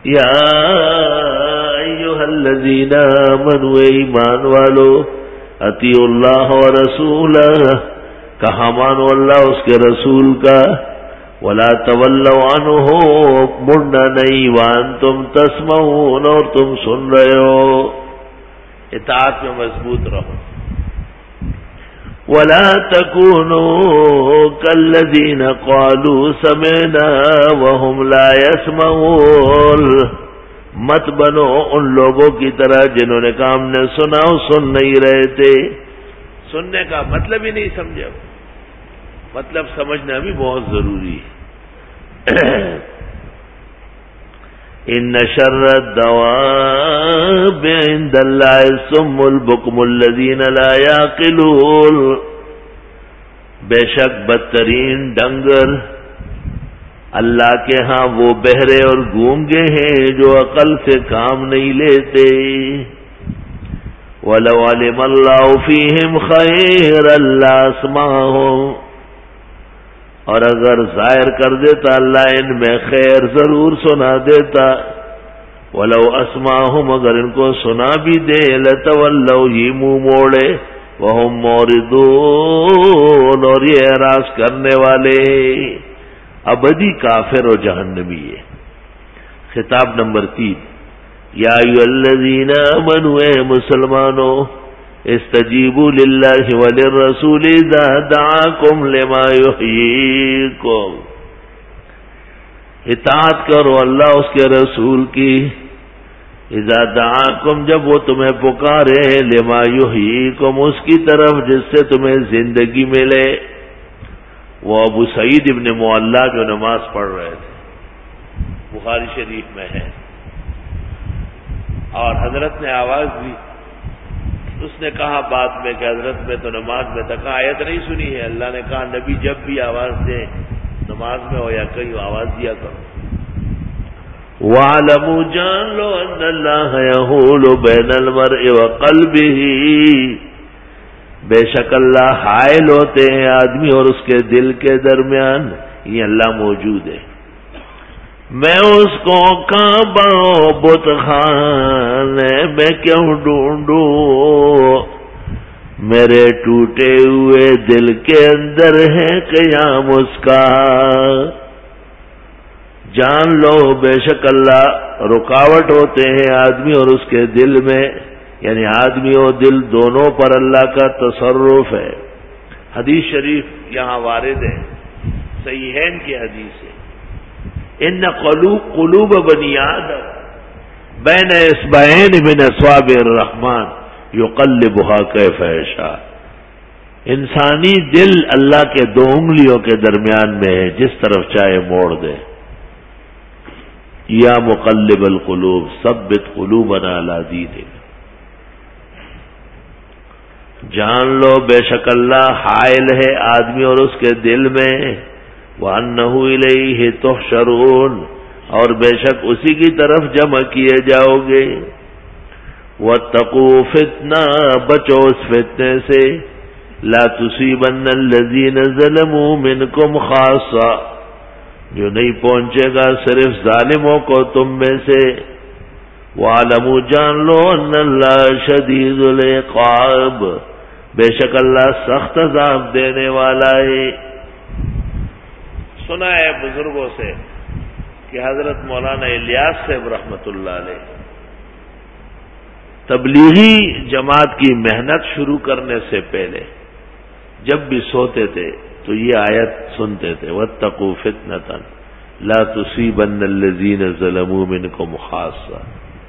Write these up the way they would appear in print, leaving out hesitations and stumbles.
یا ایھا الذین آمنوا ایمان والو اطیعوا اللہ ورسولہ کہا مانو اللہ اس کے رسول کا ولا تولوا عنہ مڑنا نہیں وانتم تسمعون اور تم سن رہے ہو اطاعت میں مضبوط رہو ولا تكونوا كالذين قالوا سمعنا وهم لا يسمعون مت بنو ان لوگوں کی طرح جنہوں نے کہا ہم نے سنا اور سن نہیں رہے تھے سننے کا مطلب ہی نہیں سمجھا مطلب سمجھنا بھی بہت ضروری ہے ان شر الدواب عند اللہ الصم البکم الذین لا یعقلون بے شک بدترین ڈنگر اللہ کے ہاں وہ بہرے اور گونگے ہیں جو عقل سے کام نہیں لیتے وَلَوْ عَلِمَ اللَّهُ فِيهِمْ خَيْرًا لَّأَسْمَعَهُمْ اور اگر ظاہر کر دیتا اللہ ان میں خیر ضرور سنا دیتا وَلَوْ أَسْمَعَهُمْ اگر ان کو سنا بھی دے لَتَوَلَّوْا یہ منہ موڑے وَهُمْ مُعْرِضُونَ اور یہ اعراض کرنے والے ابدی کافر و جہنمی ہے خطاب نمبر 3 یا ایھا الذین آمنوا اے مسلمانوں استجیبوا للہ وللرسول اذا دعاکم لما یحییکم اطاعت کرو اللہ اس کے رسول کی اذا دعاکم جب وہ تمہیں پکارے لما یحییکم اس کی طرف جس سے تمہیں زندگی ملے وہ ابو سعید ابن معلی جو نماز پڑھ رہے تھے بخاری شریف میں ہے اور حضرت نے آواز دی اس نے کہا بعد میں کہ حضرت میں تو نماز میں تک آیت نہیں سنی ہے اللہ نے کہا نبی جب بھی آواز دیں نماز میں ہو یا کہیں آواز دیا کرو وَاعْلَمُوا جان لو ان اللہ یحول بین المرء وقلبہ بے شک اللہ حائل ہوتے ہیں آدمی اور اس کے دل کے درمیان یہ اللہ موجود ہے میں اس کو کعبہ بت خانے میں کیوں ڈھونڈوں میرے ٹوٹے ہوئے دل کے اندر ہے قیام اس کا جان لو بے شک اللہ رکاوٹ ہوتے ہیں آدمی اور اس کے دل میں یعنی آدمی اور دل دونوں پر اللہ کا تصرف ہے حدیث شریف یہاں وارد ہے صحیحین کی حدیث ہے ان قلوب بنی آدم بین اصبعین من اصابع الرحمن یقلبها کیف یشاء انسانی دل اللہ کے 2 انگلیوں کے درمیان میں ہے جس طرف چاہے موڑ دے یا مقلب القلوب ثبت قلوبنا علی دینک جان لو بے شک اللہ حائل ہے آدمی اور اس کے دل میں وَأَنَّهُ إِلَيْهِ تُحْشَرُونَ اور بے شک اسی کی طرف جمع کیے جاؤ گے وَاتَّقُوا فِتْنَةً بچو اس فتنے سے لَا تُصِيبَنَّ الَّذِينَ ظَلَمُوا مِنْكُمْ خَاصَّةً جو نہیں پہنچے گا صرف ظالموں کو تم میں سے وَاعْلَمُوا جان لو أَنَّ اللَّهَ شَدِيدُ الْعِقَابِ بے شک اللہ سخت عذاب دینے والا ہے سنا ہے بزرگوں سے کہ حضرت مولانا الیاس صاحب رحمت اللہ علیہ تبلیغی جماعت کی محنت شروع کرنے سے پہلے جب بھی سوتے تھے تو یہ آیت سنتے تھے وَاتَّقُوا فِتْنَةً لَا تُصِيبَنَّ الَّذِينَ ظَلَمُوا مِنْكُمْ خَاصَّةً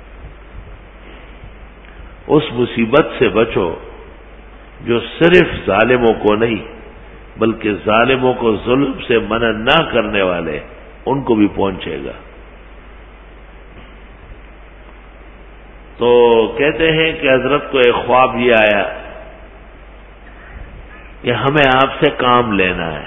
اس مصیبت سے بچو جو صرف ظالموں کو نہیں بلکہ ظالموں کو ظلم سے منع نہ کرنے والے ان کو بھی پہنچے گا تو کہتے ہیں کہ حضرت کو ایک خواب یہ آیا کہ ہمیں آپ سے کام لینا ہے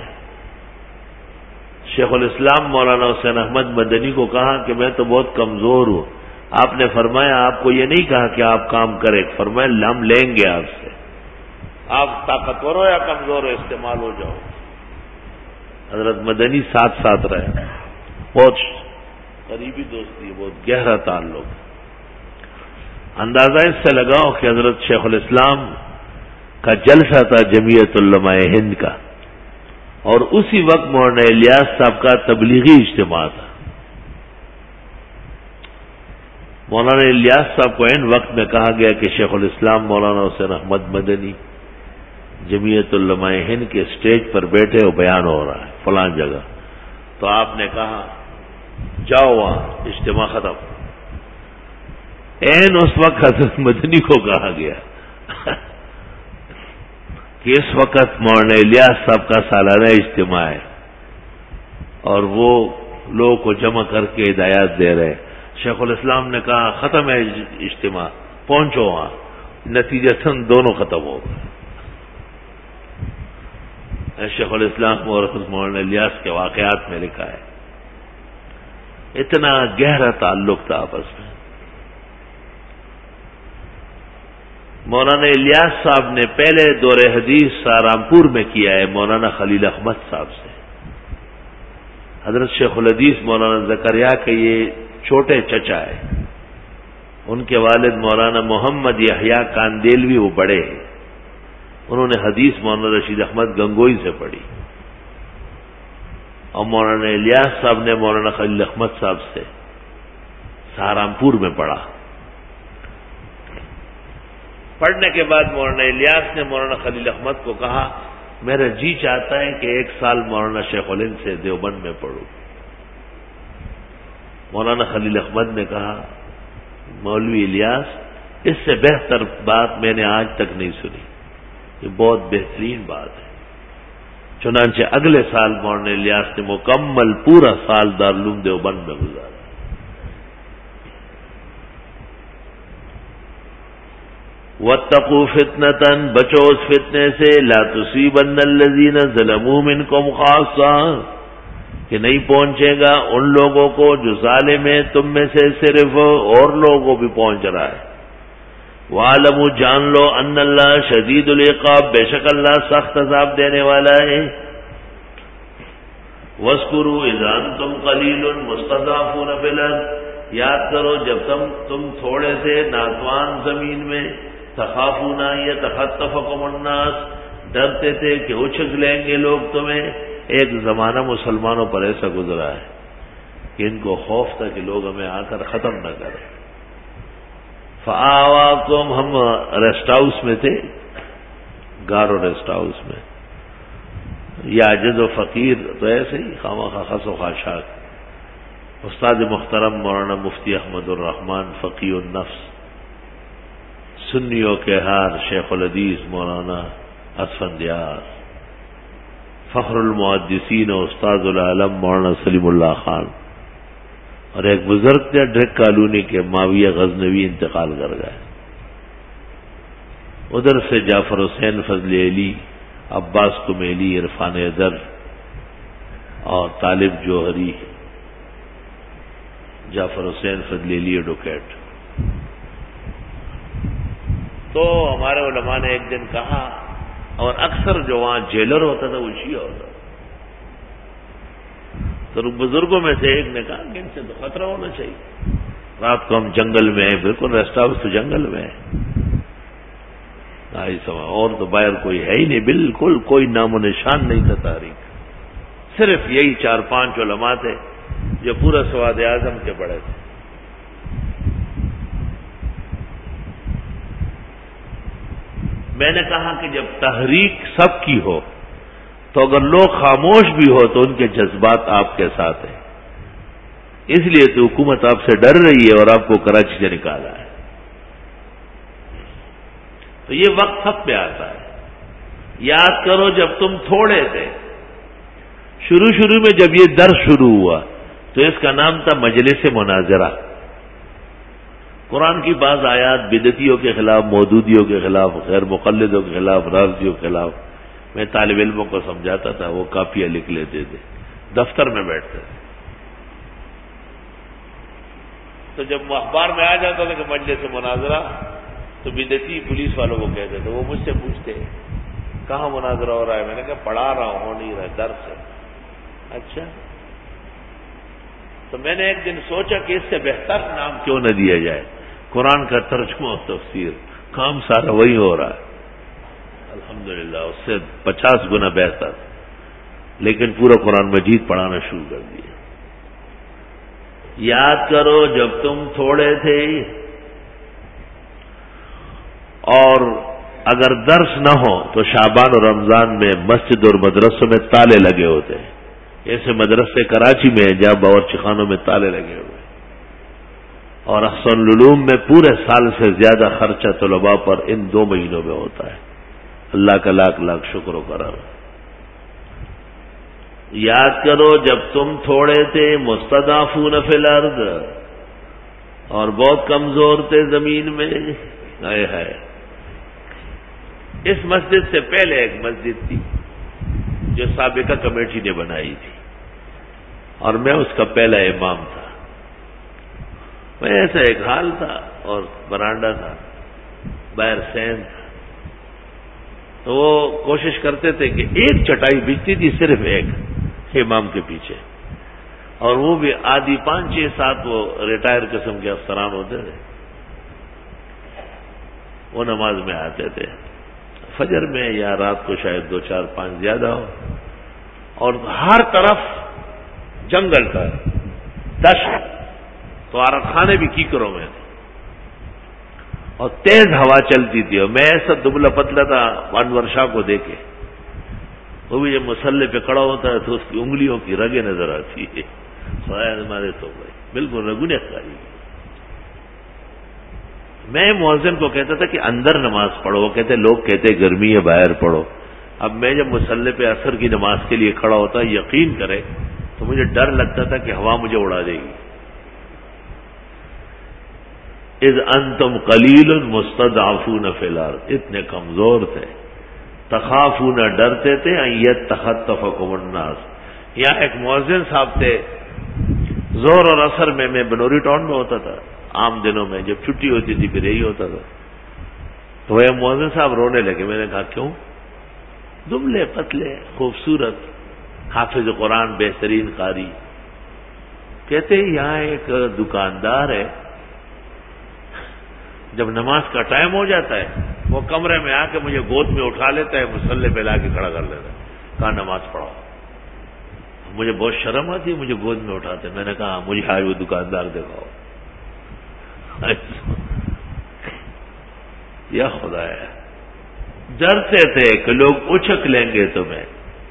شیخ الاسلام مولانا حسین احمد مدنی کو کہا کہ میں تو بہت کمزور ہوں آپ نے فرمایا آپ کو یہ نہیں کہا کہ آپ کام کریں فرمایا ہم لیں گے آپ سے آپ طاقتور ہو یا کمزور ہو استعمال ہو جاؤ حضرت مدنی ساتھ ساتھ رہے بہت قریبی دوستی ہے، بہت گہرا تعلق. اندازہ اس سے لگاؤ کہ حضرت شیخ الاسلام کا جلسہ تھا جمعیت علماء ہند کا، اور اسی وقت مولانا الیاس صاحب کا تبلیغی اجتماع تھا. مولانا الیاس صاحب کو عین وقت میں کہا گیا کہ شیخ الاسلام مولانا حسین احمد مدنی جمعیت علماء ہند کے اسٹیج پر بیٹھے اور بیان ہو رہا ہے فلاں جگہ. تو آپ نے کہا جاؤ وہاں، اجتماع ختم. عین اس وقت حضرت مدنی کو کہا گیا کہ اس وقت مولانا الیاس صاحب کا سالانہ اجتماع ہے اور وہ لوگوں کو جمع کر کے ہدایات دے رہے. شیخ الاسلام نے کہا ختم ہے اجتماع، پہنچو وہاں. نتیجتاً دونوں ختم ہو گئے. شیخ الاسلام اور مولانا الیاس کے واقعات میں لکھا ہے. اتنا گہرا تعلق تھا آپس میں. مولانا الیاس صاحب نے پہلے دور حدیث سہارنپور میں کیا ہے مولانا خلیل احمد صاحب سے. حضرت شیخ الحدیث مولانا زکریا کے یہ چھوٹے چچا ہے. ان کے والد مولانا محمد یحییٰ کاندیلوی وہ بڑے ہیں. انہوں نے حدیث مولانا رشید احمد گنگوئی سے پڑھی اور مولانا الیاس صاحب نے مولانا خلیل احمد صاحب سے سہارنپور میں پڑھا. پڑھنے کے بعد مولانا الیاس نے مولانا خلیل احمد کو کہا میرا جی چاہتا ہے کہ 1 سال مولانا شیخ الہند سے دیوبند میں پڑھوں. مولانا خلیل احمد نے کہا مولوی الیاس اس سے بہتر بات میں نے آج تک نہیں سنی، یہ بہت بہترین بات ہے. چنانچہ اگلے سال مولانا الیاس نے مکمل پورا سال دارالعلوم دیوبند میں گزارا. وَاتَّقُوا فِتْنَةً، بچو اس فتنے سے، لَا تُصِيبَنَّ الَّذِينَ ظَلَمُوا مِنْكُمْ خَاصَّةً، کہ نہیں پہنچے گا ان لوگوں کو جو ظالم ہیں تم میں سے صرف، اور لوگوں کو بھی پہنچ رہا ہے. وَاعْلَمُوا، جان لو، ان اللہ شدید العقاب، بے شک اللہ سخت عذاب دینے والا ہے. وَاذْكُرُوا إِذْ أَنْتُمْ قَلِيلٌ مُسْتَضْعَفُونَ فِي الْأَرْضِ، یاد کرو جب تم تھوڑے سے ناتوان زمین میں، تخافون یتخطفکم الناس، ڈرتے تھے کہ اچک لیں گے لوگ تمہیں. ایک زمانہ مسلمانوں پر ایسا گزرا ہے کہ ان کو خوف تھا کہ لوگ ہمیں آ کر ختم نہ کریں. فآواکم، ہم ریسٹ ہاؤس میں تھے، گارو ریسٹ ہاؤس میں، یا عاجز و فقیر تو ایسے ہی خواہ خس و خاشاک. استاد محترم مولانا مفتی احمد الرحمان فقیہ النفس، سنیوں کے ہار شیخ الحدیث مولانا اسفندیار، فخر المحدثین و استاد العالم مولانا سلیم اللہ خان، اور ایک بزرگ تھے ڈرک کالونی کے معاویہ غزنوی انتقال کر گئے. ادھر سے جعفر حسین فضل علی، عباس کمیلی، عرفان ادر اور طالب جوہری، جعفر حسین فضل علی ایڈوکیٹ. تو ہمارے علماء نے ایک دن کہا، اور اکثر جو وہاں جیلر ہوتا تھا وہ شیعہ ہوتا تھا، تو بزرگوں میں سے ایک نے کہا کہ ان سے تو خطرہ ہونا چاہیے. رات کو ہم جنگل میں ہیں، بالکل ریسٹ ہاؤس تو جنگل میں ہے، اور تو باہر کوئی ہے ہی نہیں، بالکل کوئی نام و نشان نہیں تھا تاریخ. صرف یہی 4-5 علماء تھے جو پورا سواد اعظم کے بڑے تھے. میں نے کہا کہ جب تحریک سب کی ہو تو اگر لوگ خاموش بھی ہو تو ان کے جذبات آپ کے ساتھ ہیں. اس لیے تو حکومت آپ سے ڈر رہی ہے اور آپ کو کراچی سے نکالا ہے. تو یہ وقت سب پہ آتا ہے. یاد کرو جب تم تھوڑے تھے، شروع میں جب یہ درس شروع ہوا تو اس کا نام تھا مجلس مناظرہ. قرآن کی بعض آیات بدعتیوں کے خلاف، مودودیوں کے خلاف، غیر مقلدوں کے خلاف، رافضیوں کے خلاف میں طالب علموں کو سمجھاتا تھا، وہ کاپیاں لکھ لیتے تھے، دفتر میں بیٹھتے تھے. تو جب اخبار میں آ جاتا تھا کہ مجلس مناظرہ تو بدعتی پولیس والوں کو کہتے تھے، وہ مجھ سے پوچھتے کہاں مناظرہ ہو رہا ہے؟ میں نے کہا پڑھا رہا ہوں، ہو نہیں رہا، درس ہے. اچھا تو میں نے ایک دن سوچا کہ اس سے بہتر نام کیوں نہ دیا جائے، قرآن کا ترجمہ و تفسیر، کام سارا وہی ہو رہا ہے الحمدللہ، اس سے 50 گنا بہتر، لیکن پورا قرآن مجید پڑھانا شروع کر دیا۔ یاد کرو جب تم تھوڑے تھے اور اگر درس نہ ہو تو شعبان اور رمضان میں مسجد اور مدرسوں میں تالے لگے ہوتے ہیں، ایسے مدرسے کراچی میں ہیں جہاں باورچی خانوں میں تالے لگے ہوئے، اور احسن العلوم میں پورے سال سے زیادہ خرچہ طلباء پر ان 2 مہینوں میں ہوتا ہے۔ اللہ کا لاکھ لاکھ شکر و کرم۔ یاد کرو جب تم تھوڑے تھے، مستضعفون فی الارض، اور بہت کمزور تھے زمین میں۔ ہے اس مسجد سے پہلے ایک مسجد تھی جو سابقہ کمیٹی نے بنائی تھی، اور میں اس کا پہلا امام تھا۔ میں ایسا ایک حال تھا اور برانڈا تھا، باہر سین تھا، تو وہ کوشش کرتے تھے کہ ایک چٹائی بچتی تھی، صرف ایک امام کے پیچھے، اور وہ بھی آدھی 5 6 7 وہ ریٹائر قسم کے افسران ہوتے تھے، وہ نماز میں آتے تھے فجر میں یا رات کو شاید 2 4 5 زیادہ ہو، اور ہر طرف جنگل تھا، دشت، تو عرق خانے بھی کیکروں میں تھے، اور تیز ہوا چلتی تھی، اور میں ایسا دبلا پتلا تھا انور شاہ کو دیکھے، وہ بھی جب مسلح پہ کھڑا ہوتا ہے تو اس کی انگلیوں کی رگیں نظر آتی ہے، خیر ہمارے تو بھائی بالکل رگونے کاری۔ میں مؤذن کو کہتا تھا کہ اندر نماز پڑھو، وہ کہتے لوگ کہتے گرمی ہے باہر پڑھو۔ اب میں جب مسلح پہ عصر کی نماز کے لیے کھڑا ہوتا، یقین کرے تو مجھے ڈر لگتا تھا کہ ہوا مجھے اڑا دے گی۔ اذ انتم قلیل مستضعفون فی الارض، اتنے کمزور تھے، تخافون، ڈرتے تھے، ان یتخطفکم الناس۔ یہاں ایک مؤذن صاحب تھے، ظہر اور عصر میں بنوری ٹاؤن میں ہوتا تھا، عام دنوں میں جب چھٹی ہوتی تھی پھر یہی ہوتا تھا، تو وہ مؤذن صاحب رونے لگے۔ میں نے کہا کیوں؟ دبلے پتلے خوبصورت، حافظ قرآن، بہترین قاری، کہتے یہاں ایک دکاندار ہے، جب نماز کا ٹائم ہو جاتا ہے وہ کمرے میں آ کے مجھے گود میں اٹھا لیتا ہے، مصلے پہ لا کے کھڑا کر لیتا ہے، کہا نماز پڑھاؤ۔ مجھے بہت شرم آتی ہے، مجھے گود میں اٹھاتے، میں نے کہا مجھے آج وہ دکاندار دکھاؤ۔ یا خدا ہے، ڈرتے تھے کہ لوگ اچک لیں گے تمہیں،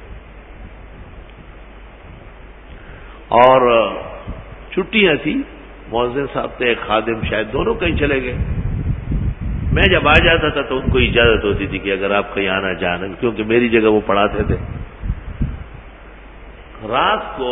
اور چھٹیاں تھی، مؤذن صاحب تھے، ایک خادم، شاید دونوں کہیں چلے گئے۔ میں جب آ جاتا تھا تو ان کو اجازت ہوتی تھی کہ اگر آپ کہیں آنا جانا، کیونکہ میری جگہ وہ پڑھاتے تھے۔ رات کو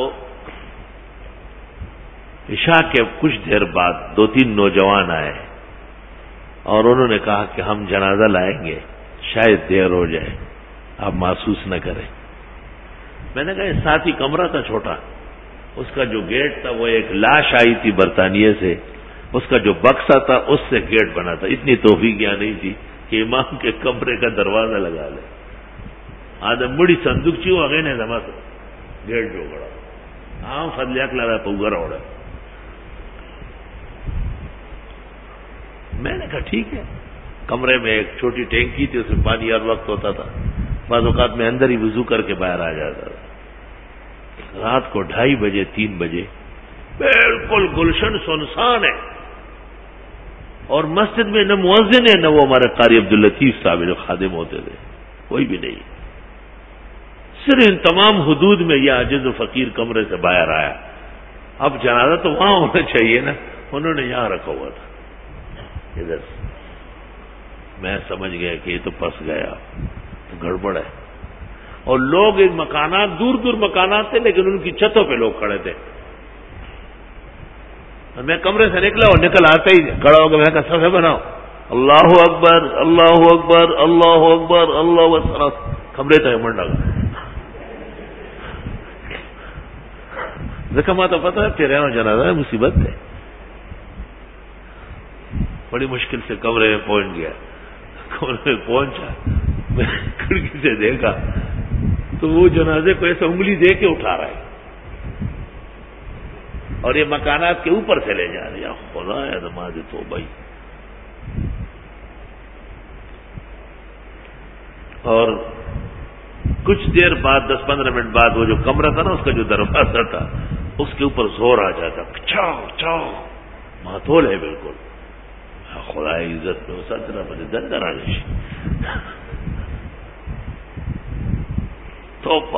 عشاء کے کچھ دیر بعد 2 3 نوجوان آئے اور انہوں نے کہا کہ ہم جنازہ لائیں گے، شاید دیر ہو جائے، آپ محسوس نہ کریں۔ میں نے کہا ساتھ ہی کمرہ تھا چھوٹا، اس کا جو گیٹ تھا وہ ایک لاش آئی تھی برطانیہ سے، اس کا جو بکسا تھا اس سے گیٹ بنا تھا، اتنی توفیق یہاں نہیں تھی کہ امام کے کمرے کا دروازہ لگا لے۔ آدم بڑی صندوق چیو اگے نے دما گیٹ جو گڑا ہاں فضل اکلا پوگر اوڑا۔ میں نے کہا ٹھیک ہے، کمرے میں ایک چھوٹی ٹینکی تھی، اس میں پانی ہر وقت ہوتا تھا، بعض اوقات میں اندر ہی وضو کر کے باہر آ جاتا تھا۔ رات کو 2:30 بجے 3 بجے بالکل گلشن سنسان ہے، اور مسجد میں نہ مؤذن ہے نہ وہ ہمارے قاری عبداللطیف صاحب جو خادم ہوتے تھے، کوئی بھی نہیں، صرف ان تمام حدود میں یہ عاجز و فقیر کمرے سے باہر آیا۔ اب جنازہ تو وہاں ہونا چاہیے نا، انہوں نے یہاں رکھا ہوا تھا ادھر سے۔ میں سمجھ گیا کہ یہ تو پھنس گیا، تو گڑبڑ ہے، اور لوگ ان مکانات دور دور مکانات تھے لیکن ان کی چھتوں پہ لوگ کھڑے تھے۔ میں کمرے سے نکلا اور نکل آتے ہی کھڑا ہو گیا، میں نے کہا صفحے بناؤ، اللہ اکبر اللہ اکبر اللہ اکبر اللہ اکبر، کمرے تک منڈا گا دیکھا تو پتا ہے تیرے یہاں جنازہ ہے، مصیبت ہے۔ بڑی مشکل سے کمرے میں پہنچ گیا، کمرے میں پہنچا، میں کھڑکی سے دیکھا تو وہ جنازے کو ایسے انگلی دے کے اٹھا رہا ہے، اور یہ مکانات کے اوپر سے لے جا رہے ہیں. خدا ہے نماز تو بھائی. اور کچھ دیر بعد 10-15 منٹ بعد وہ جو کمرہ تھا نا اس کا جو دروازہ تھا اس کے اوپر زور آ جاتا. چاؤ چاؤ ماتول ہے بالکل. خدا عزت میں اسا طرح مجھے دندر آنے توپا.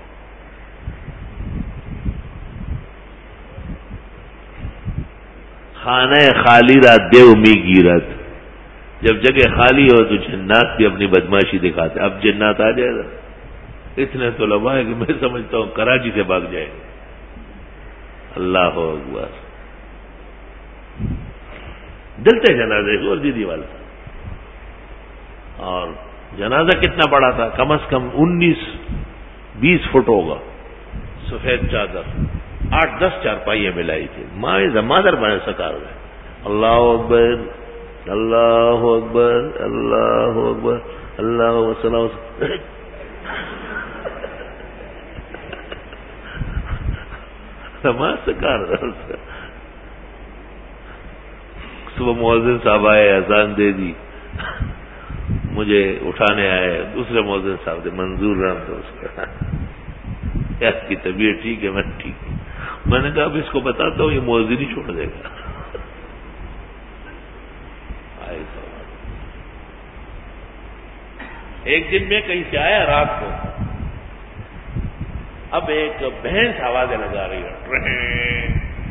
خانہ خالی رات دے امی گیرت. جب جگہ خالی ہو تو جنات بھی اپنی بدماشی دکھاتے. اب جنات آ جائے گا. اتنے تو لمحہ ہے کہ میں سمجھتا ہوں کراچی سے بھاگ جائے گا. اللہ اکبر. دلتے جنازے اور دیدی والا تھا. اور جنازہ کتنا بڑا تھا؟ کم از کم 19-20 فٹ ہوگا. سفید چادر 8-10 چارپائیاں ملائی تھی. مادر بنے سکار میں. اللہ اکبر اللہ اکبر اللہ اکبر اللہ وسلم. نماز سکار. صبح مؤذن صاحب آئے, اذان دے دی, مجھے اٹھانے آئے. دوسرے مؤذن صاحب تھے منظور رام تھا اس کا. اس کی طبیعت ٹھیک ہے؟ میں ٹھیک ہے. میں نے کہا اب اس کو بتاتا ہوں یہ مؤذن ہی چھوڑ دے گا. ایک دن میں کہیں سے آیا رات کو, اب ایک بھینس آوازیں لگا رہی ہے.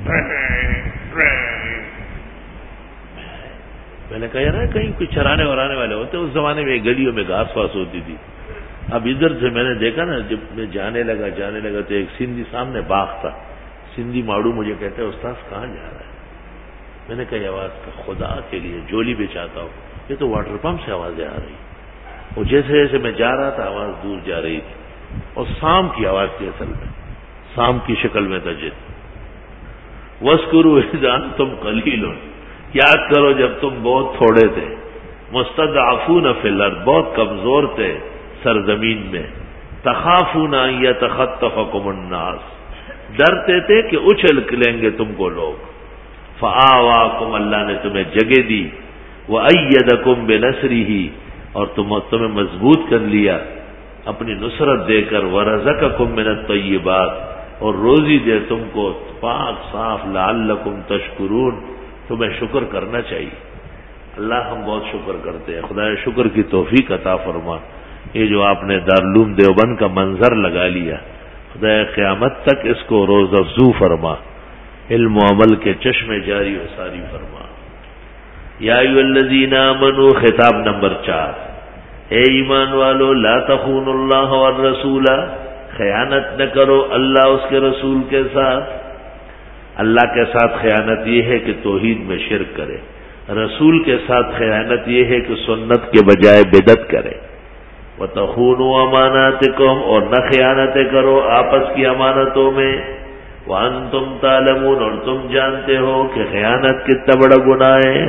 میں نے کہا یار کہیں کوئی چرانے ورانے والے ہوتے. اس زمانے میں گلیوں میں گھاس واس ہوتی تھی. اب ادھر سے میں نے دیکھا نا, جب میں جانے لگا تو ایک سندھی سامنے باغ تھا. سندھی ماڑو مجھے کہتے ہیں استاذ کہاں جا رہا ہے؟ میں نے کہا آواز کا خدا کے لیے جولی بچاتا ہوں. یہ تو واٹر پمپ سے آوازیں آ رہی. اور جیسے جیسے میں جا رہا تھا آواز دور جا رہی تھی. اور سام کی آواز تھی, اصل میں سام کی شکل میں تھا. وَاذْكُرُوا إِذْ أَنْتُمْ قَلِيلٌ, یاد کرو جب تم بہت تھوڑے تھے. مستضعفون فی الارض, بہت کمزور تھے سرزمین میں. تخافون ان یتخطفکم الناس, ڈرتے تھے کہ اچھل لیں گے تم کو لوگ. فآواکم, اللہ نے تمہیں جگہ دی. وأیدکم بنصرہ, اور تمہیں مضبوط کر لیا اپنی نصرت دے کر. ورزقکم من الطیبات, اور روزی دے تم کو پاک صاف. لعلکم تشکرون, تمہیں شکر کرنا چاہیے. اللہ ہم بہت شکر کرتے ہیں. خدا شکر کی توفیق عطا فرما. یہ جو آپ نے دارالعلوم دیوبند کا منظر لگا لیا, خدا قیامت تک اس کو روز افزو فرما. علم و عمل کے چشمے جاری و ساری فرما. یا ایھا الذین آمنوا, خطاب نمبر 4, اے ایمان والو, لا تخونوا اللہ والرسول, خیانت نہ کرو اللہ اس کے رسول کے ساتھ. اللہ کے ساتھ خیانت یہ ہے کہ توحید میں شرک کرے. رسول کے ساتھ خیانت یہ ہے کہ سنت کے بجائے بدعت کرے. وَتَخُونُوا أَمَانَاتِكُمْ, اور نہ خیانتیں کرو آپس کی امانتوں میں. وَأَنْتُمْ تَعْلَمُونَ, اور تم جانتے ہو کہ خیانت کتنا بڑا گناہ ہے.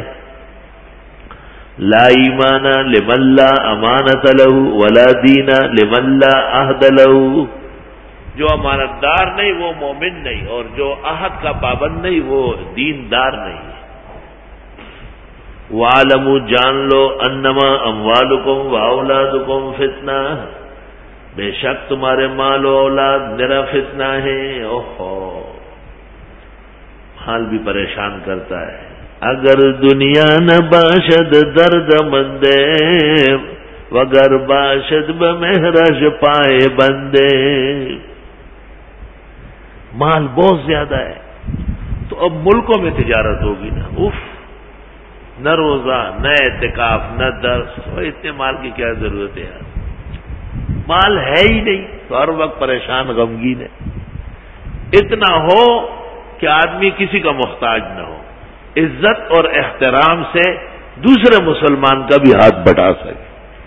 لا ایمان لمن لا امانت له ولا دین لمن لا عہد له, جو امانتدار نہیں وہ مومن نہیں, اور جو عہد کا پابند نہیں وہ دیندار نہیں. وَاعْلَمُوا, جان لو, انما اموالکم واولادکم فتنہ, بے شک تمہارے مال و اولاد میرا فتنہ ہے. اوہو, مال بھی پریشان کرتا ہے. اگر دنیا نہ باشد درد مندے, وگر باشد بمہرج پائے بندے. مال بہت زیادہ ہے تو اب ملکوں میں تجارت ہوگی نا. اف, نہ روزہ, نہ اعتکاف, نہ درس. اتنے مال کی کیا ضرورت ہے یار؟ مال ہے ہی نہیں تو ہر وقت پریشان غمگین ہے. اتنا ہو کہ آدمی کسی کا محتاج نہ ہو, عزت اور احترام سے دوسرے مسلمان کا بھی ہاتھ بٹا سکے.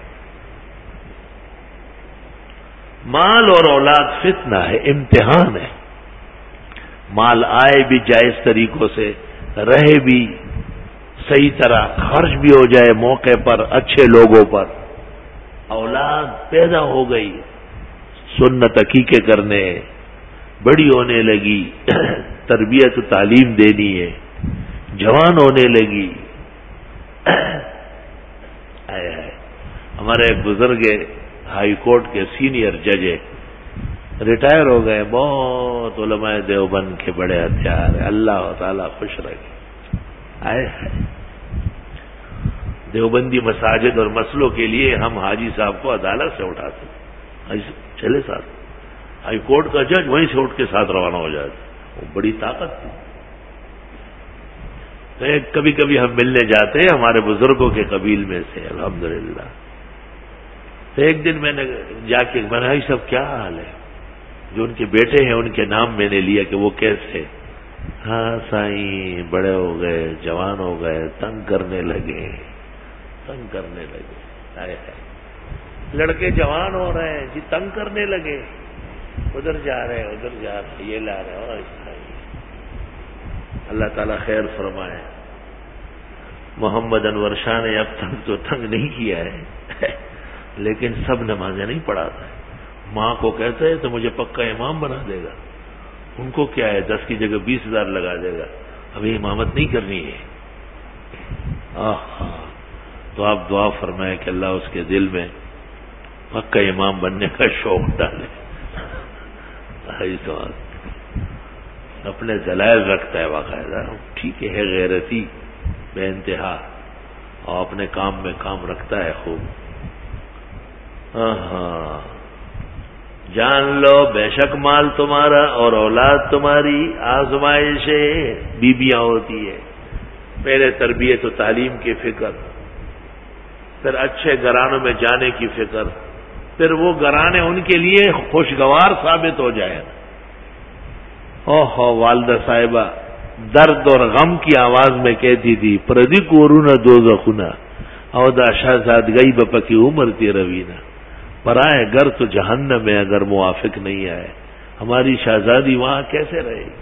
مال اور اولاد فتنہ ہے, امتحان ہے. مال آئے بھی جائز طریقوں سے, رہے بھی صحیح طرح, خرچ بھی ہو جائے موقع پر اچھے لوگوں پر. اولاد پیدا ہو گئی, سنت عقیقے کرنے بڑی ہونے لگی, تربیت و تعلیم دینی ہے، جوان ہونے لگی. ہمارے ایک بزرگ ہائی کورٹ کے سینئر جج ہے، ریٹائر ہو گئے، بہت علماء دیوبند کے بڑے ہتھیار ہیں، اللہ تعالیٰ خوش رکھے. دیوبندی مساجد اور مسئلوں کے لیے ہم حاجی صاحب کو عدالت سے اٹھاتے ہیں، چلے ساتھ ہائی کورٹ کا جج وہیں سے اٹھ کے ساتھ روانہ ہو جاتے، وہ بڑی طاقت تھی. کبھی کبھی ہم ملنے جاتے ہیں ہمارے بزرگوں کے قبیل میں سے، الحمدللہ. تو ایک دن میں نے جا کے میں نے سب کیا حال ہے، جو ان کے بیٹے ہیں ان کے نام میں نے لیا کہ وہ کیسے. ہاں سائیں بڑے ہو گئے، جوان ہو گئے، تنگ کرنے لگے. لڑکے جوان ہو رہے ہیں جی، تنگ کرنے لگے، ادھر جا رہے ہیں ادھر جا رہے ہیں، یہ لا رہے ہیں. اللہ تعالیٰ خیر فرمائے. محمد انور شاہ نے اب تک تو تنگ نہیں کیا ہے، لیکن سب نمازیں نہیں پڑھاتا ہے. ماں کو کہتا ہے تو مجھے پکا امام بنا دے گا، ان کو کیا ہے 10 کی جگہ 20,000 لگا دے گا، ابھی امامت نہیں کرنی ہے. تو آپ دعا فرمائیں کہ اللہ اس کے دل میں پکا امام بننے کا شوق ڈالے. اپنے دلائل رکھتا ہے باقاعدہ، ٹھیک ہے غیرتی بے انتہا، اور اپنے کام میں کام رکھتا ہے خوب. جان لو بے شک مال تمہارا اور اولاد تمہاری آزمائش بیویاں ہوتی ہے. پہلے تربیت و تعلیم کی فکر، پھر اچھے گھرانوں میں جانے کی فکر، پھر وہ گھرانے ان کے لیے خوشگوار ثابت ہو جائے. والدہ صاحبہ درد اور غم کی آواز میں کہتی تھی، پردی کورونا دوزخنا اودا شہزادگئی بپا کی عمر تی روینہ. پرائے گھر تو جہنم میں اگر موافق نہیں آئے، ہماری شہزادی وہاں کیسے رہے گی؟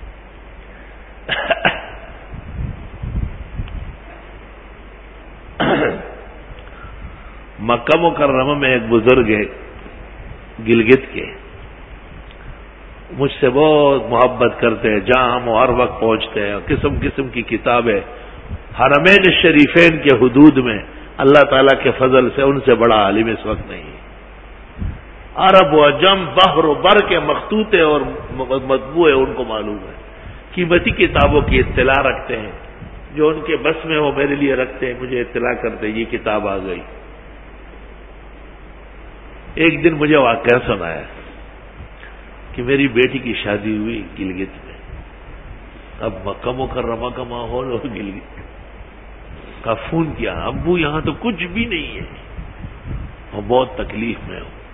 مکہ مکرمہ میں ایک بزرگ ہے گلگت کے، مجھ سے بہت محبت کرتے ہیں، جہاں ہم ہر وقت پہنچتے ہیں. قسم قسم کی کتابیں حرمین شریفین کے حدود میں، اللہ تعالیٰ کے فضل سے ان سے بڑا عالم اس وقت نہیں ہے. عرب و عجم بحر و بر کے مخطوطے اور مطبوعے ان کو معلوم ہے. قیمتی کتابوں کی اطلاع رکھتے ہیں، جو ان کے بس میں وہ میرے لیے رکھتے ہیں، مجھے اطلاع کرتے ہیں یہ کتاب آ گئی. ایک دن مجھے واقعہ سنایا کہ میری بیٹی کی شادی ہوئی گلگت میں. اب مکہ مکرمہ کا ماحول اور گلگت کا فون کیا، ابو یہاں تو کچھ بھی نہیں ہے اور بہت تکلیف میں ہوں.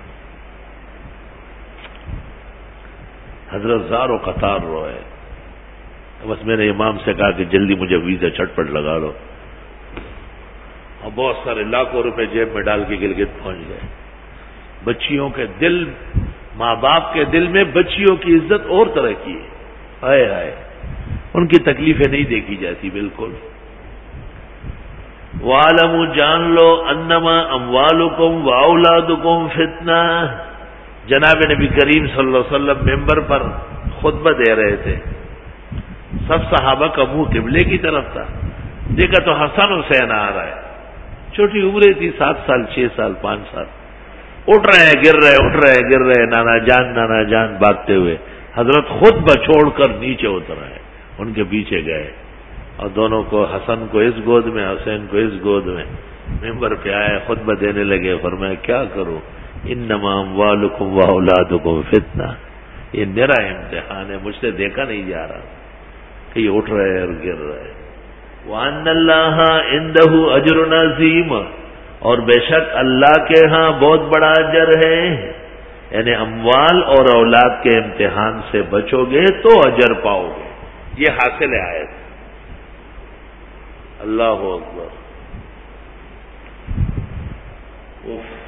حضرت زار و قطار روئے. بس میں نے امام سے کہا کہ جلدی مجھے ویزا چٹپٹ لگا لو، اور بہت سارے لاکھوں روپے جیب میں ڈال کے گلگت پہنچ گئے. بچیوں کے دل، ماں باپ کے دل میں بچیوں کی عزت اور طرح کی ہے. ہائے ہائے، ان کی تکلیفیں نہیں دیکھی جاتی بالکل. وَاعْلَمُوا جان لو انما اموالکم واولادکم فتنہ. جناب نبی کریم صلی اللہ علیہ وسلم ممبر پر خطبہ دے رہے تھے، سب صحابہ کا منہ قبلے کی طرف تھا. دیکھا تو حسن حسین آ رہا ہے، چھوٹی عمریں تھی، 7 سال 6 سال 5 سال، اٹھ رہے ہیں گر رہے، اٹھ رہے ہیں گر رہے، نانا جان بھاگتے ہوئے. حضرت خطبہ چھوڑ کر نیچے اتر آئے، ان کے پیچھے گئے، اور دونوں کو، حسن کو اس گود میں حسین کو اس گود میں، ممبر پہ آئے، خطبہ دینے لگے. فرمایا کیا کروں، انما اموالکم واولادکم فتنہ، یہ میرا امتحان ہے، مجھ سے دیکھا نہیں جا رہا کہ یہ اٹھ رہے اور گر رہے. وَأَنَّ اللَّهَ عِندَهُ أَجْرٌ عَظِيمٌ، اور بے شک اللہ کے ہاں بہت بڑا اجر ہے. یعنی اموال اور اولاد کے امتحان سے بچو گے تو اجر پاؤ گے، یہ حاصل ہے آیت. اللہ اکبر.